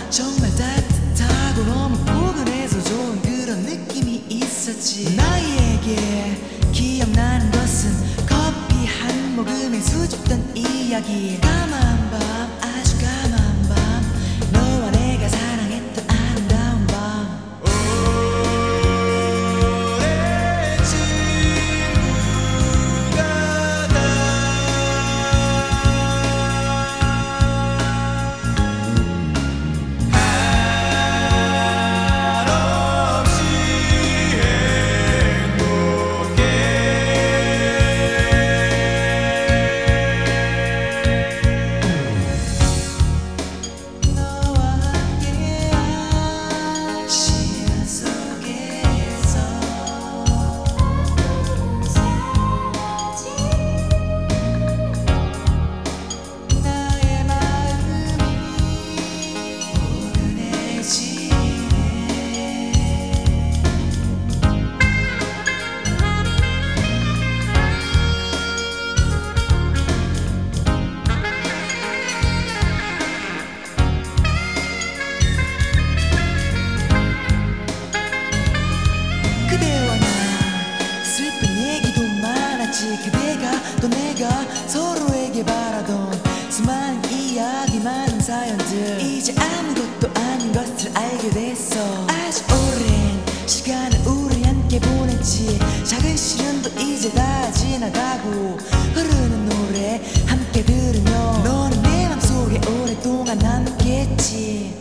정말 따뜻하고 너무 포근해서 좋은 그런 느낌이 있었지. 나에게 기억나는 것은 커피 한 모금에 수줍던 이야기. 까만 밤, 아주 까만 밤, 너와 내가 사랑했던 아름다운 밤. 그대가 또 내가 서로에게 바라던 수많은 이야기 많은 사연들, 이제 아무것도 아닌 것을 알게 됐어. 아주 오랜 시간을 우리 함께 보냈지. 작은 시련도 이제 다 지나가고 흐르는 노래 함께 들으며 너는 내 맘속에 오랫동안 남겠지.